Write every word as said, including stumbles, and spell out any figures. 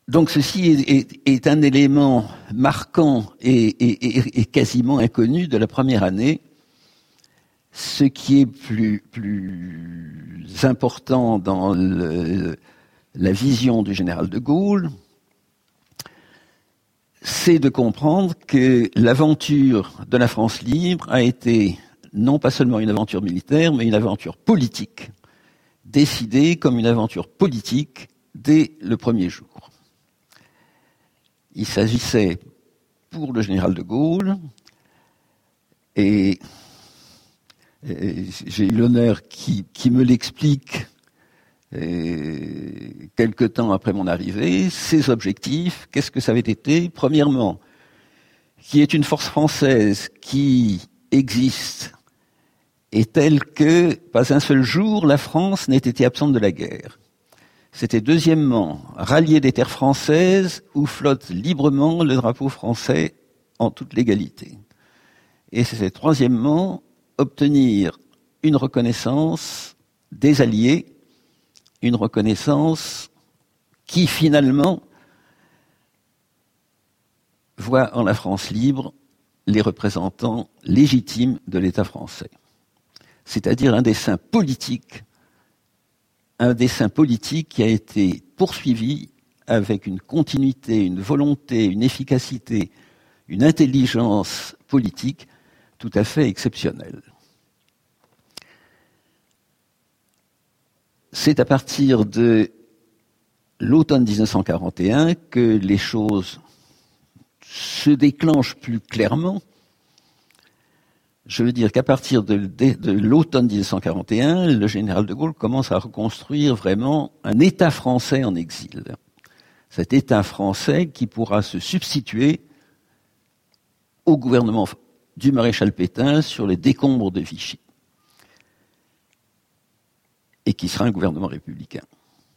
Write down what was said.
Donc ceci est, est, est un élément marquant et, et, et, et quasiment inconnu de la première année. Ce qui est plus, plus important dans le, la vision du général de Gaulle, c'est de comprendre que l'aventure de la France libre a été non pas seulement une aventure militaire, mais une aventure politique, décidée comme une aventure politique dès le premier jour. Il s'agissait pour le général de Gaulle, et, et j'ai eu l'honneur qui, qui me l'explique et, quelque temps après mon arrivée, ses objectifs, qu'est-ce que ça avait été? Premièrement, qui est une force française qui existe et telle que pas un seul jour la France n'ait été absente de la guerre. C'était deuxièmement, rallier des terres françaises où flotte librement le drapeau français en toute légalité. Et c'est troisièmement, obtenir une reconnaissance des alliés, une reconnaissance qui finalement voit en la France libre les représentants légitimes de l'État français. C'est-à-dire un dessein politique, un dessein politique qui a été poursuivi avec une continuité, une volonté, une efficacité, une intelligence politique tout à fait exceptionnelle. C'est à partir de l'automne dix-neuf cent quarante et un que les choses se déclenchent plus clairement. Je veux dire qu'à partir de, de, de l'automne dix-neuf cent quarante et un, le général de Gaulle commence à reconstruire vraiment un État français en exil. Cet État français qui pourra se substituer au gouvernement du maréchal Pétain sur les décombres de Vichy, et qui sera un gouvernement républicain.